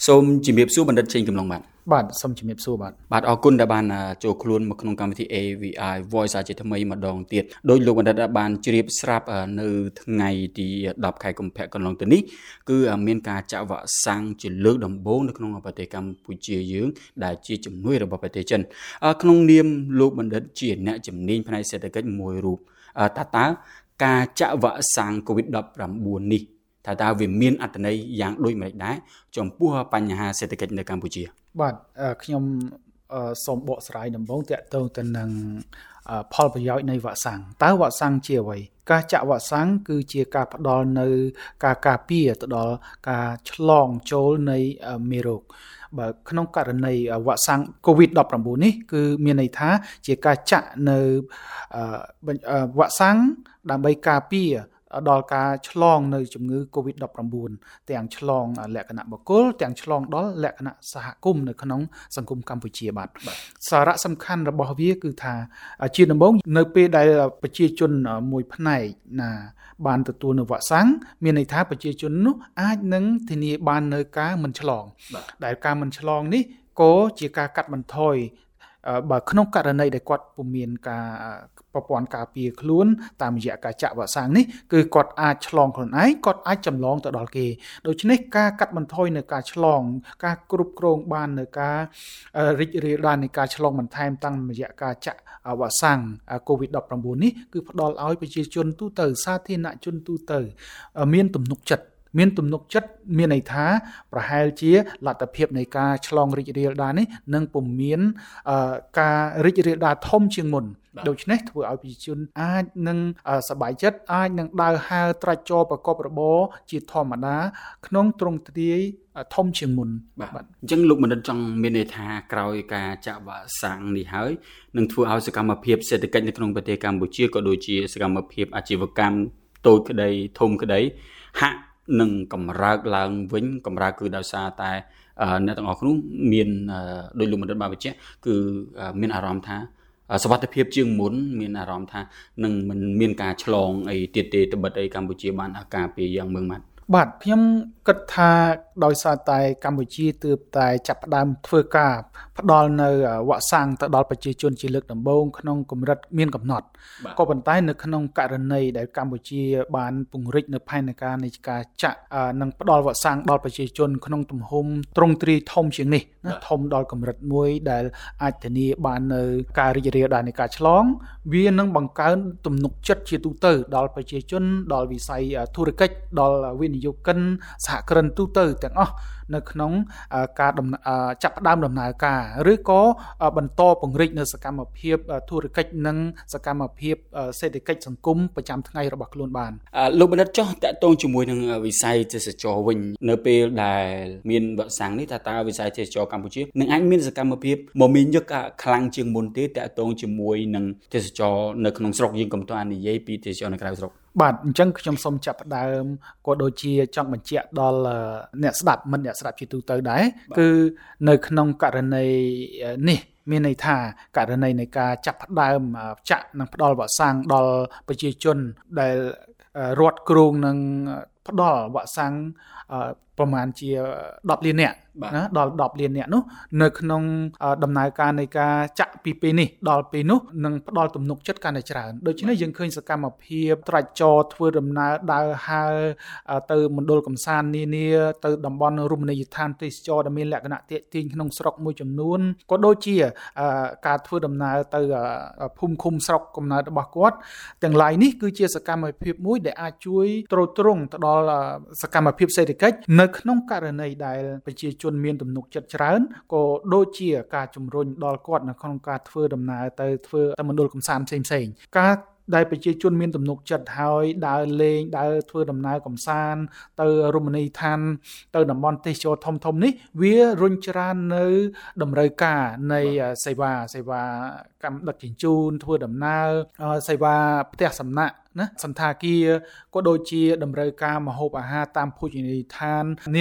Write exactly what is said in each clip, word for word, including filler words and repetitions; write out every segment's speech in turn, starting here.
សូមជំរាបសួរបណ្ឌិតចេញកំឡុងបាទបាទសូមជំរាបសួរបាទបាទអរគុណដែលបានចូលខ្លួនមកក្នុងកម្មវិធី เอ វី ไอ Voice ជាថ្មីម្ដងទៀតដោយលោកបណ្ឌិតបានជ្រាបស្រាប់នៅថ្ងៃទីដប់ខែកុម្ភៈកន្លងទៅនេះគឺមានការចាក់វ៉ាក់សាំងជាលើកដំបូងនៅក្នុងប្រទេសកម្ពុជាយើងដែលជាជំនួយរបស់ប្រទេសចិនក្នុងនាមលោកបណ្ឌិតជាអ្នកជំនាញផ្នែកសេដ្ឋកិច្ចមួយរូបតើតើការចាក់វ៉ាក់សាំង កូវីដ ដប់ប្រាំបួន នេះថាតើវាមានអត្ថន័យយ៉ាងដូចម្តេចដែរចំពោះបញ្ហាសេដ្ឋកិច្ចនៅកម្ពុជាបាទខ្ញុំសូមបកស្រាយដំបូងទាក់ទងទៅនឹងផលប្រយោជន៍នៃវ៉ាក់សាំងតើវ៉ាក់សាំងជាអ្វីការចាក់វ៉ាក់សាំងគឺជាការផ្ដល់នៅការការពារទៅដល់ការឆ្លងចូលនៃមេរោគបើក្នុងករណីវ៉ាក់សាំង កូវីដ ដប់ប្រាំបួន នេះគឺមានន័យថាជាការចាក់នៅវ៉ាក់សាំងដើម្បីការពារដល់ការឆ្លងនៅជំងឺ កូវីដ ដប់ប្រាំបួន ទាំងឆ្លងលក្ខណៈបុគ្គលទាំងឆ្លងដល់លក្ខណៈសហគមន៍នៅក្នុងសង្គមកម្ពុជាបាទសារៈសំខាន់របស់វាគឺថាជាដំបូងនៅពេលដែលប្រជាជនមួយផ្នែកណាបានទទួលនៅវ៉ាក់សាំងមានន័យថាប្រជាជននោះអាចនឹងធានាបាននៅការមិនឆ្លងដែលការមិនឆ្លងនេះក៏ជាការកាត់បន្ថយបើក្នុងករណីដែលគាត់ពុំមានការប្រព័ន្ធការពារខ្លួនតាមរយៈការចាក់វ៉ាក់សាំងនេះគឺគាត់អាចឆ្លងខ្លួនឯងគាត់អាចចម្លងទៅដល់គេដូច្នេះការកាត់បន្ថយនៅការឆ្លងការគ្រប់គ្រងបាននៅការរីករាលដាលនៃការឆ្លងបន្ថែមតាមរយៈការចាក់វ៉ាក់សាំង កូវីដ ដប់ប្រាំបួន នេះគឺផ្ដល់ឲ្យប្រជាជនទូទៅសាធារណជនទូទៅមានទំនុកចិត្តមានទំនុកចិត្តមានន័យថាប្រហែលជាលទ្ធភាពនៃការឆ្លងរីករាលដាលនេះនឹងពុំមានការរីករាលដាលធំជាងមុនដូច្នេះធ្វើឲ្យប្រជាជនអាចនឹងសប្បាយចិត្តអាចនឹងដើរហើរត្រាច់ចរប្រកបរបរជាធម្មតាក្នុងទ្រង់ទ្រាយធំជាងមុនបាទអញ្ចឹងលោកបណ្ឌិតចង់មានន័យថាក្រោយការចាក់វ៉ាក់សាំងនេះហើយនឹងធ្វើឲ្យសកម្មភាពសេដ្ឋកិច្ចនៅក្នុងប្រទេសកម្ពុជាក៏ដូចជាសកម្មភាពអាជីវកម្មតូចក្តីធំក្តីហាក់នឹងកម្រើកឡើងវិញកម្រើកគឺដោយសារតែអ្នកទាំងអស់គ្នាមានដោយលោកបណ្ឌិតបានបញ្ជាក់គឺមានអារម្មណ៍ថាសុវត្ថិភាពជាងមុនមានអារម្មណ៍ថានឹងមិនមានការឆ្លងអីទៀតទេត្បិតអីកម្ពុជាបានអាការពារយ៉ាងម៉ឺងម៉ាត់បាទខ្ញុំគិតថាដោយសារតែកម្ពុជាទើបតែចាប់ផ្ដើមធ្វើការផ្ដល់នៅវ៉ាក់សាំងទៅដល់ប្រជាជនជាលើកដំបូងក្នុងកម្រិតមានកំណត់ក៏ប៉ុន្តែនៅក្នុងករណីដែលកម្ពុជាបានពង្រីកនៅផែនការនៃការចាក់និងផ្ដល់វ៉ាក់សាំងដល់ប្រជាជនក្នុងទំហំទ្រង់ទ្រាយធំជាងនេះណាធំដល់កម្រិតមួយដែលអាចធានាបាននៅការរីករាលដាលនៃការឆ្លងវានឹងបង្កើនទំនុកចិត្តជាទូទៅដល់ប្រជាជនដល់វិស័យធុរកិច្ចដល់វិនិយោគិនសហគ្រិនទូទៅទាំងអស់នៅក្នុងការចាប់ផ្ដើមដំណើរការឬក៏បន្តពង្រីកនៅសកម្មភាពធុរកិច្ចនិងសកម្មភាពសេដ្ឋកិច្ចសង្គមប្រចាំថ្ងៃរបស់ខ្លួនបានលោកបណ្ឌិតចោះតាក់ទងជាមួយនឹងវិស័យទេសចរវិញនៅពេលដែលមានវ៉ាក់សាំងនេះថាតើវិស័យទេសចរកម្ពុជានឹងអាចមានសកម្មភាពមមាញឹកខ្លាំងជាងមុនទេតាក់ទងជាមួយនឹងទេសចរនៅក្នុងស្រុកយើងកុំតាន់និយាយពីទេសចរនៅក្រៅស្រុកបាទអញ្ចឹងខ្ញុំសូមចាប់ផ្ដើមក៏ដូចជាចង់បញ្ជាក់ដល់អ្នកស្ដាប់មិនអ្នកស្ដាប់ជាទូទៅដែរគឺនៅក្នុងករណីនេះមានន័យថាករណីនៃការចាប់ផ្ដើមចាក់និងផ្ដល់វ៉ាក់សាំងដល់ប្រជាជនដែលរដ្ឋគ្រងនឹងផ្ដល់វ៉ាក់សាំងប្រមាណជាដប់លាននាក់ណាដល់ដប់លាននាក់នោះនៅក្នុងដំណើរការនៃការចាក់ពីពេលនេះដល់ពេលនោះនឹងផ្ដល់ទំនុកចិត្តកាន់តែច្រើនដូច្នេះយើងឃើញសកម្មភាពត្រាច់ចរធ្វើដំណើរដើរហើរទៅមណ្ឌលកំសាន្តនានាទៅតំបន់រមណីយដ្ឋានទេសចរដែលមានលក្ខណៈទាក់ទាញក្នុងស្រុកមួយចំនួនក៏ដូចជាការធ្វើដំណើរទៅភូមិឃុំស្រុកកំណើតរបស់គាត់ទាំងឡាយនេះគឺជាសកម្មភាពមួយដែលអាចជួយទ្រទ្រង់ទៅដល់សកម្មភាពសេដ្ឋកិច្ចនៅក្នុងករណីដែលប្រជាជនមានទំនុកចិត្តច្រើនក៏ដូចជាការជំរុញដល់គាត់នៅក្នុងការធ្វើដំណើរទៅធ្វើទៅមណ្ឌលកំសាន្តផ្សេងៗការដែលប្រជាជនមានទំនុកចិត្តហើយដើរលេងដើរធ្វើដំណើរកំសាន្តទៅរមណីយដ្ឋានទៅតំបន់ទេសចរធំធំនេះវារុញច្រាននៅតម្រូវការនៃសេវាសេវាកម្មដឹកជញ្ជូនធ្វើដំណើរសេវាផ្ទះសំណាក់ណាសន្តាគារក៏ដូចជាតម្រូវការម្ហូបអាហារតាមភោជនីយដ្ឋាននានា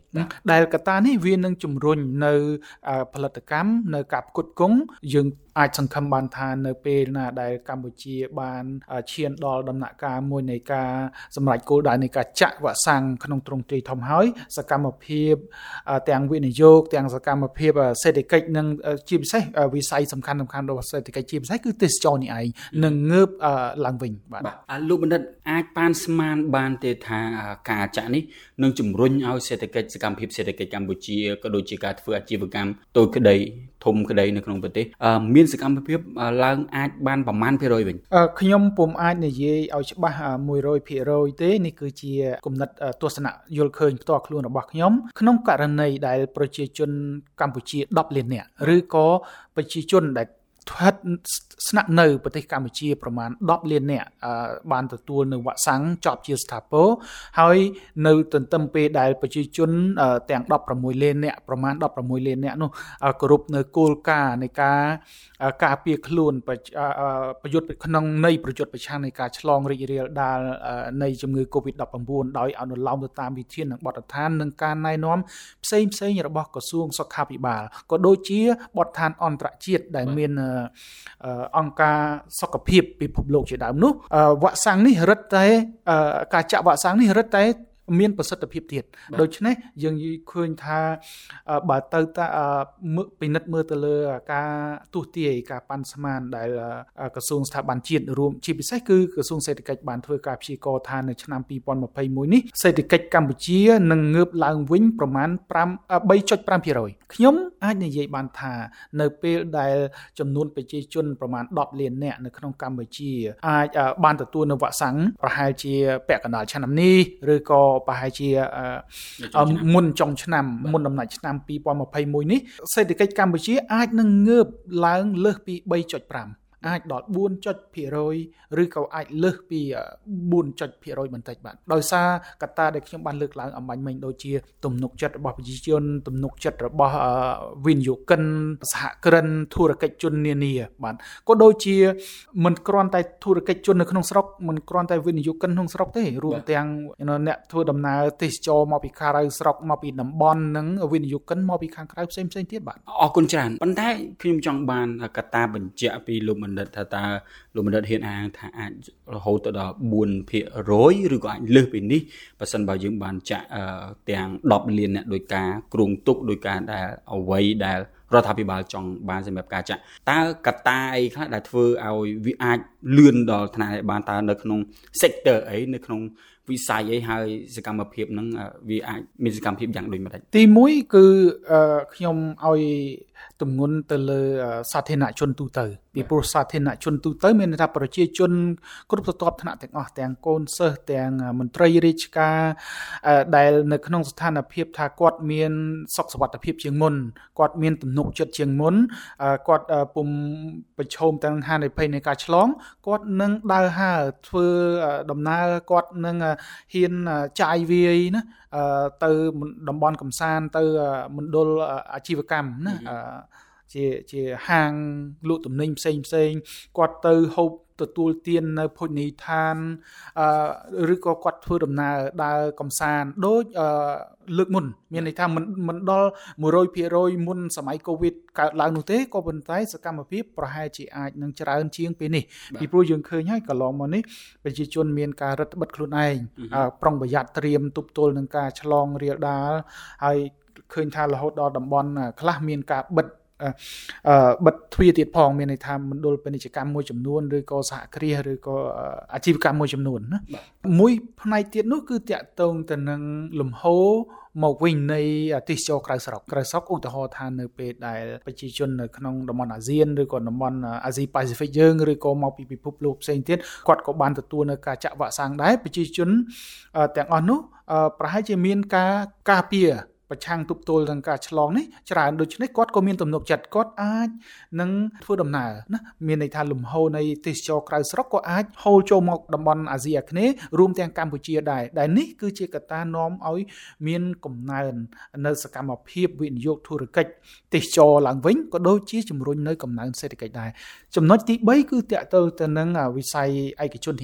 ដែលកត្តានេះវានឹងជំរុញនៅផលិតកម្មនៅការផ្គត់ផ្គង់យើងអាចសង្ឃឹមបានថានៅពេលណាដែលកម្ពុជាបានឈានដល់ដំណាក់កាលមួយនៃការសម្រេចគោលដៅនៃការចាក់វ៉ាក់សាំងក្នុងទ្រង់ទ្រាយធំហើយសកម្មភាពទាំងវិនិយោគទាំងសកម្មភាពសេដ្ឋកិច្ចនិងជាពិសេសវិស័យសំខាន់ៗរបស់សេដ្ឋកិច្ចជាពិសេសគឺទេសចរនេះឯងនឹងងើបឡើងវិញបាទលោកបណ្ឌិតអាចប៉ានស្មានបានទេថាការចាក់នេះនឹងជំរុញឲ្យសេដ្ឋកិច្ចសកម្មភាពសេដ្ឋកិច្ចកម្ពុជាក៏ដូចជាការធ្វើអាជីវកម្មតូចក្តីធំក្តីនៅក្នុងប្រទេសមានសកម្មភាពឡើងអាចបានប្រមាណភាគរយវិញខ្ញុំពុំអាចនិយាយឲ្យច្បាស់ មួយរយភាគរយ ទេនេះគឺជាគំនិតទស្សនៈយល់ឃើញផ្ទាល់ខ្លួនរបស់ខ្ញុំក្នុងករណីដែលប្រជាជនកម្ពុជាដប់លាននាក់ឬក៏ប្រជាជនដែលស្ថិតស្នាក់នៅប្រទេសកម្ពុជាប្រមាណដប់លាននាក់បានទទួលនៅវ៉ាក់សាំងចប់ជាស្ថាពរហើយនៅទន្ទឹមពេលដែលប្រជាជនទាំងដប់ប្រាំមួយលាននាក់ប្រមាណដប់ប្រាំមួយលាននាក់នោះគោរពនៅគោលការណ៍នៃការការពារខ្លួនប្រយុទ្ធក្នុងនៃប្រយុទ្ធប្រឆាំងនៃការឆ្លងរីករាលដាលនៃជំងឺ កូវីដ ដប់ប្រាំ៩ ដោយអនុលោមទៅតាមវិធាននិងបទដ្ឋាននិងការណែនាំផ្សេងផ្សេងរបស់ក្រសួងសុខាភិបាលក៏ដូចជាបទដ្ឋានអន្តរជាតិដែលមានអង្គការសុខភាពពិភពលោកជាដើមនោះវ៉ាក់សាំងនេះរឹតតែការចាក់វ៉ាក់សាំងនេះរឹតតែមានប្រសិទ្ធភាពទៀតដូច្នេះយើងឃើញថាបើទៅតាពិនិត្យមើលទៅលើការទូទាយការប៉ាន់ស្មានដែលក្រសួងស្ថាប័នជាតិរួមជាពិសេសគឺក្រសួងសេដ្ឋកិច្ចបានធ្វើការព្យាករណ៍ថានៅឆ្នាំពីរពាន់ម្ភៃមួយនេះសេដ្ឋកិច្ចកម្ពុជានឹងងើបឡើងវិញប្រមាណ 3.5% ខ្ញុំអាចនិយាយបានថានៅពេលដែលចំនួនប្រជាជនប្រមាណដប់លាននាក់នៅក្នុងកម្ពុជាអាចបានទទួលនៅវ៉ាក់សាំងប្រហែលជាពាក់កណ្ដាលឆ្នាំនេះឬក៏ប្រហែលជាមុនចុងឆ្នាំមុនដំណាច់ឆ្នាំពីរពាន់ម្ភៃមួយនេះសេដ្ឋកិច្ចកម្ពុជាអាចនឹងងើបឡើងលើសពី 3.5 អាចដល់ បួនភាគរយ ឬក៏អាចលើសពី បួនភាគរយ បន្តិចបាទដោយសារកត្តាដែលខ្ញុំបានលើកឡើងអំបញ្ញមិញដូចជាទំនុកចិត្តរបស់ប្រជាជនទំនុកចិត្តរបស់វិនិយោគិនសហគ្រិនធុរកិច្ចជននានាបាទក៏ដូចជាមិនគ្រាន់តែធុរកិច្ចជននៅក្នុងស្រុកមិនគ្រាន់តែវិនិយោគិនក្នុងស្រុកទេរួមទាំងអ្នកធ្វើដំណើរទេសចរមកពីក្រៅស្រុកមកពីតំបន់និងវិនិយោគិនមកពីខាងក្រៅផ្សេងៗទៀតបាទអរគុណច្រើនប៉ុន្តែខ្ញុំចង់បានកត្តាបញ្ជាក់ពីលោកបណ្ឌិតថាតើលោកបណ្ឌិតហ៊ានអាងថាអាចរហូតទៅដល់ បួនភាគរយ ឬក៏អាចលើសពីនេះបើសិនបើយើងបានចាក់ទាំងដប់លានអ្នកដោយការគ្រោងទុកដោយការដែលអ្វីដែលរដ្ឋាភិបាលចង់បានសម្រាប់ការចាក់តើកត្តាអីខ្លះដែលធ្វើឲ្យវាអាចលឿនដល់ថ្នាក់បានតើនៅក្នុង sector អីនៅក្នុងវិស័យអីហើយសកម្មភាពហ្នឹងវាអាចមានសកម្មភាពយ៉ាងដូចម្តេចទីមួយគឺខ្ញុំឲ្យទម្ងន់ទៅលើសាធារណជនទូទៅពីព្រោះសាធារណជនទូទៅមានន័យថាប្រជាជនគ្រប់ស្រទាប់ថ្នាក់ទាំងអស់ទាំងកូនសិស្សទាំងមន្ត្រីរាជការដែលនៅក្នុងស្ថានភាពថាគាត់មានសុខសុវត្ថិភាពជាងមុនគាត់មានទំនុកចិត្តជាងមុនគាត់ពុំប្រឈមទាំងហានិភ័យនៃការឆ្លងគាត់នឹងដើរហើរធ្វើដំណើរគាត់នឹងហ៊ានចាយវាយណាទៅតំបន់កំសាន្តទៅមណ្ឌលអាជីវកម្មណាជាជាហាងលក់ទំនិញផ្សេងផ្សេងគាត់ទៅហូបទទួលទាននៅភោជនីយដ្ឋានឬក៏គាត់ធ្វើដំណើរដើរកំសាន្តដូចលើកមុនមានន័យថាមិនមិនដល់ មួយរយភាគរយ មុនសម័យកូវីដកើតឡើងនោះទេក៏ប៉ុន្តែសកម្មភាពប្រហែលជាអាចនឹងច្រើនជាងពេលនេះពីព្រោះយើងឃើញហើយកន្លងមកនេះប្រជាជនមានការរឹតបន្តឹងខ្លួនឯងប្រុងប្រយ័ត្នត្រៀមទប់ទល់នឹងការឆ្លងរាលដាលហើយឃើញថារហូតដល់តំបន់ខ្លះមានការបិទអឺបិទទ្វារទៀតផងមានន័យថាមណ្ឌលពាណិជ្ជកម្មមួយចំនួនឬក៏សហគ្រាសឬក៏អាជីវកម្មមួយចំនួនណាមួយផ្នែកទៀតនោះគឺតាក់ទងទៅនឹងលំហូរមកវិញនៃទេសចរក្រៅស្រុកក្រៅស្រុកឧទាហរណ៍ថានៅពេលដែលប្រជាជននៅក្នុងតំបន់អាស៊ានឬក៏តំបន់អាស៊ីប៉ាស៊ីហ្វិកយើងឬក៏មកពីពិភពលោកផ្សេងទៀតគាត់ក៏បានទទួលនៅការចាក់វ៉ាក់សាំងដែរប្រជាជនទាំងអស់នោះប្រហែលជាមានការការពារប្រឆាំងទប់ទល់នឹងការឆ្លងនេះច្រើនដូច្នេះគាត់ក៏មានទំនុកចិត្តគាត់អាចនឹងធ្វើដំណើរណាមានន័យថាលំហូរនៃទេសចរក្រៅស្រុកក៏អាចហូរចូលមកតំបន់អាស៊ីអាគ្នេយ៍រួមទាំងកម្ពុជាដែរដែលនេះគឺជាកត្តានាំឲ្យមានកំណើននៅសកម្មភាពវិនិយោគធុរកិច្ចទេសចរឡើងវិញក៏ដូចជាជំរុញនៅកំណើនសេដ្ឋកិច្ចដែរចំណុចទីបីគឺតាក់ទងទៅនឹងវិស័យឯកជននេះឯង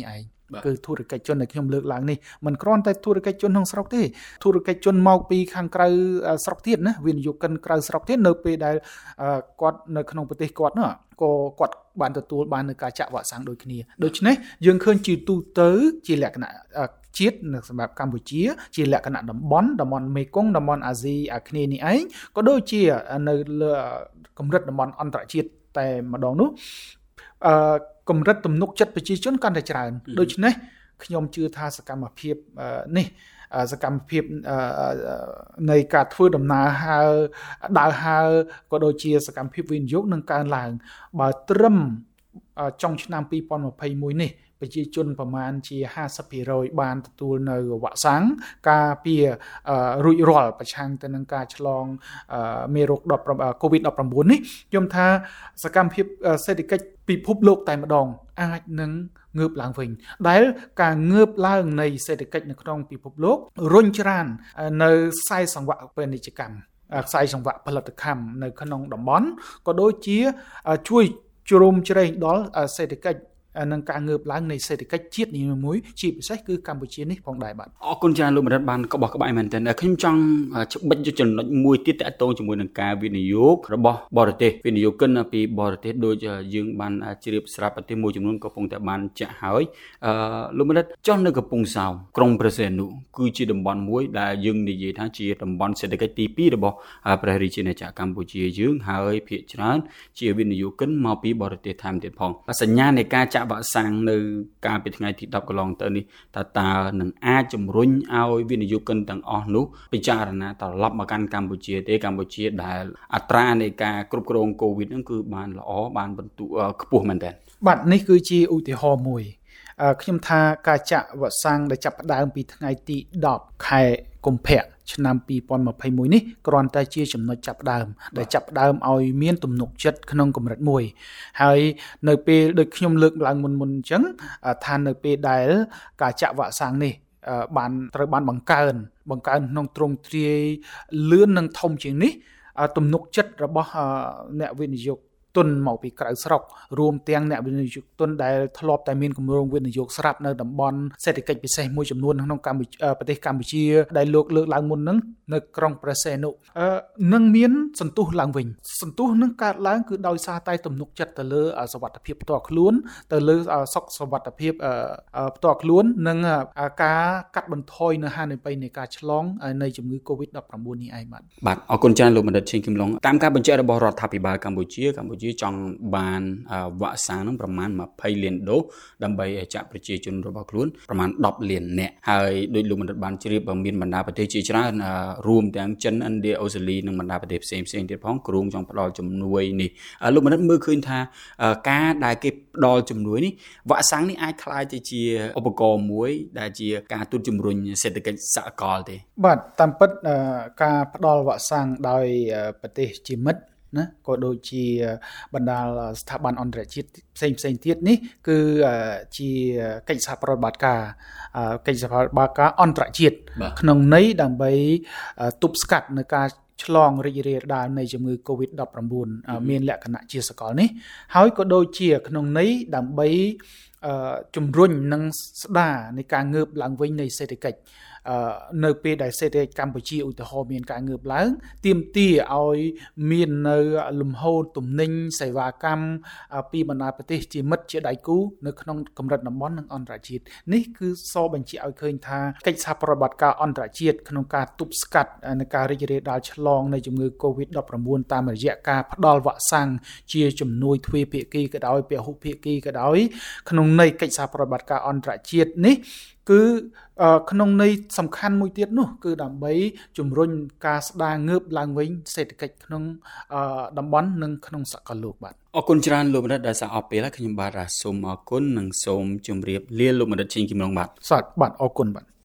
គឺធុរកិច្ចជនដែលខ្ញុំលើកឡើងនេះមិនគ្រាន់តែធុរកិច្ចជនក្នុងស្រុកទេធុរកិច្ចជនមកពីខាងក្រៅស្រុកទៀតណាវិនិយោគិនក្រៅស្រុកទៀតនៅពេលដែលគាត់នៅក្នុងប្រទេសគាត់នោះក៏គាត់បានទទួលបាននូវការចាក់វ៉ាក់សាំងដូចគ្នាដូច្នេះយើងឃើញជាទូទៅជាលក្ខណៈជាតិនៅសម្រាប់កម្ពុជាជាលក្ខណៈតំបន់តំបន់មេគង្គតំបន់អាស៊ីអាគ្នេយ៍នេះឯងក៏ដូចជានៅលើកម្រិតតំបន់អន្តរជាតិតែម្ដងនោះអឺកម្រិតទំនុកចិត្តប្រជាជនកាន់តែច្រើនដូច្នេះខ្ញុំជឿថាសកម្មភាពនេះសកម្មភាពនៃការធ្វើដំណើរហើរដើរហើរក៏ដូចជាសកម្មភាពវិនិយោគនឹងកើនឡើងបើត្រឹមចុងឆ្នាំពីរពាន់ម្ភៃមួយនេះប្រជាជនប្រមាណជាห้าสิบភាគរយ បានទទួលនៅវ៉ាក់សាំងការពាររួចរាល់ប្រឆាំងទៅនឹងការឆ្លងមេរោគកូវីដ ដប់ប្រាំបួន នេះខ្ញុំថាសកម្មភាពសេដ្ឋកិច្ចពិភពលោកតែម្ដងអាចនឹងងើបឡើងវិញដែលការងើបឡើងនៃសេដ្ឋកិច្ចនៅក្នុងពិភពលោករុញច្រាននៅខ្សែសង្វាក់ពាណិជ្ជកម្មខ្សែសង្វាក់ផលិតកម្មនៅក្នុងតំបន់ក៏ដូចជាជួយជ្រោមជ្រែងដល់សេដ្ឋកិច្ចនឹងការងើបឡើងនៃសេដ្ឋកិច្ចជាតិនីមួយៗជាពិសេសគឺកម្ពុជានេះផងដែរបាទអរគុណច្រើនលោកបណ្ឌិតបានក្បោះក្បាយមែនទែនខ្ញុំចង់ច្បិចចំណុចមួយទៀតទាក់ទងជាមួយនឹងការវិនិយោគរបស់បរទេសវិនិយោគិនពីបរទេសដូចយើងបានជ្រាបស្រាប់ប្រទេសមួយចំនួនកំពុងតែបានចាក់ហើយអឺលោកបណ្ឌិតចុះនៅកំពង់សោមក្រុងព្រះសីហនុគឺជាតំបន់មួយដែលយើងនិយាយថាជាតំបន់សេដ្ឋកិច្ចទីពីររបស់ព្រះរាជាណាចក្រកម្ពុជាយើងហើយភាគច្រើនជាវិនិយោគិនមកពីបរទេសថែមទៀតផងសញ្ញានៃការចាក់វ៉ាក់សាំងនៅកាលពីថ្ងៃទីដប់កន្លងទៅនេះតើតើនឹងអាចជំរុញឲ្យវិនិយោគិនទាំងអស់នោះពិចារណាត្រឡប់មកកាន់កម្ពុជាទេកម្ពុជាដែលអត្រានៃការគ្រប់គ្រងកូវីដហ្នឹងគឺបានល្អបានបន្ទុខ្ពស់មែនតើបាទនេះគឺជាឧទាហរណ៍មួយខ្ញុំថាការចាក់វ៉ាក់សាំងដែលចាប់ផ្ដើមពីថ្ងៃទីដប់ខែកុម្ភៈឆ្នាំពីរពាន់ម្ភៃមួយនេះគ្រាន់តែជាចំណុចចាប់ផ្ដើមដែលចាប់ផ្ដើមឲ្យមានទំនុកចិត្តក្នុងកម្រិតមួយហើយនៅពេលដូចខ្ញុំលើកឡើងមុនមុនអញ្ចឹងថានៅពេលដែលការចាក់វ៉ាក់សាំងនេះបានត្រូវបានបង្កើនបង្កើនក្នុងទ្រង់ទ្រាយលឿននិងធំជាងនេះទំនុកចិត្តរបស់អ្នកវិនិយោគទុនមកពីក្រៅស្រុករួមទាំងអ្នកវិនិយោគទុនដែលធ្លាប់តែមានគម្រោងវិនិយោគស្រាប់នៅតំបន់សេដ្ឋកិច្ចពិសេសមួយចំនួនក្នុងកម្ពុជាប្រទេសកម្ពុជាដែលលោកលើកឡើងមុនហ្នឹងនៅក្រុងព្រះសីហនុនឹងមានសន្ទុះឡើងវិញសន្ទុះនឹងកើតឡើងគឺដោយសារតែទំនុកចិត្តទៅលើសុវត្ថិភាពផ្ទាល់ខ្លួនទៅលើសុខសុវត្ថិភាពផ្ទាល់ខ្លួននិងការកាត់បន្ថយនៅហានិភ័យនៃការឆ្លងនៃជំងឺ កូវីដ ដប់ប្រាំបួន នេះឯងបាទបាទអរគុណច្រើនលោកបណ្ឌិតឈិនគឹមឡុងតាមការបញ្ជាក់របស់រដ្ឋាភិបាលកម្ពុជាកម្ពុជាចង់បានវ៉ាក់សាំងនឹងប្រមាណម្ភៃលានដូសដើម្បីចាក់ប្រជាជនរបស់ខ្លួនប្រមាណដប់លាននាក់ហើយដោយលោកបណ្ឌិតបានជ្រាបមានបណ្ដាប្រទេសជាច្រើនរួមទាំងចិនឥណ្ឌាអូស្ត្រាលីនិងបណ្ដាប្រទេសផ្សេងផ្សេងទៀតផងគ្រោងចង់ផ្ដល់ជំនួយនេះលោកបណ្ឌិតមើលឃើញថាការដែលគេផ្ដល់ជំនួយនេះវ៉ាក់សាំងនេះអាចក្លាយទៅជាឧបករណ៍មួយដែលជាការទូតជំរុញសេដ្ឋកិច្ចសហគមន៍ទេបាទតាមពិតការផ្ដល់វ៉ាក់សាំងដោយប្រទេសជាមិត្តណាក៏ដូចជាបណ្ដាស្ថាប័នអន្តរជាតិផ្សេងផ្សេងទៀតនេះគឺជាកិច្ចសហប្រតិបត្តិការកិច្ចសហប្រតិបត្តិការអន្តរជាតិក្នុងន័យដើម្បីទប់ស្កាត់នៅការឆ្លងរីករាលដាលនៃជំងឺ កូវីដ ដប់ប្រាំបួន មានលក្ខណៈជាសកលនេះហើយក៏ដូចជាក្នុងន័យដើម្បីជំរុញនិងស្ដារនៃការងើបឡើងវិញនៃសេដ្ឋកិច្ចនៅពេលដែលសេដ្ឋកិច្ចកម្ពុជាឧទាហរណ៍មានការងើបឡើងទាមទារឲ្យមាននៅលំហូរទំនិញសេវាកម្មពីបណ្ដាប្រទេសជាមិត្តជាដៃគូនៅក្នុងកម្រិតតំបន់និងអន្តរជាតិនេះគឺសបញ្ជាក់ឲ្យឃើញថាកិច្ចសហប្រតិបត្តិការអន្តរជាតិក្នុងការទប់ស្កាត់នៃការរីករាលដាលឆ្លងនៃជំងឺ កូវីដ ដប់ប្រាំបួន តាមរយៈការផ្ដល់វ៉ាក់សាំងជាជំនួយទ្វេភាគីក៏ដោយពហុភាគីក៏ដោយក្នុងន័យកិច្ចសហប្រតិបត្តិការអន្តរជាតិនេះគឺក្នុងន័យសំខាន់មួយទៀតនោះគឺដើម្បីជំរុញការស្ដារងើបឡើងវិញសេដ្ឋកិច្ចក្នុងតំបន់និងក្នុងសកលលោកបាទអរគុណច្រើនលោកបណ្ឌិតដែលសារអស់ពេលហើយខ្ញុំបាទសូមអរគុណនិងសូមជម្រាបលាលោកបណ្ឌិតឈិនគឹមឡុងបាទសាទបាទអរគុណបាទ